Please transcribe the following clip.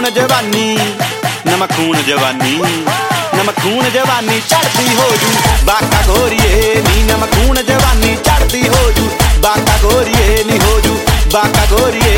जवानी नमक खून जवानी नमक खून जवानी चढ़ती हो जू बाका गोरिए नी नमक खून जवानी चढ़ती हो जू बाका गोरिए नी हो जू बाका गोरिए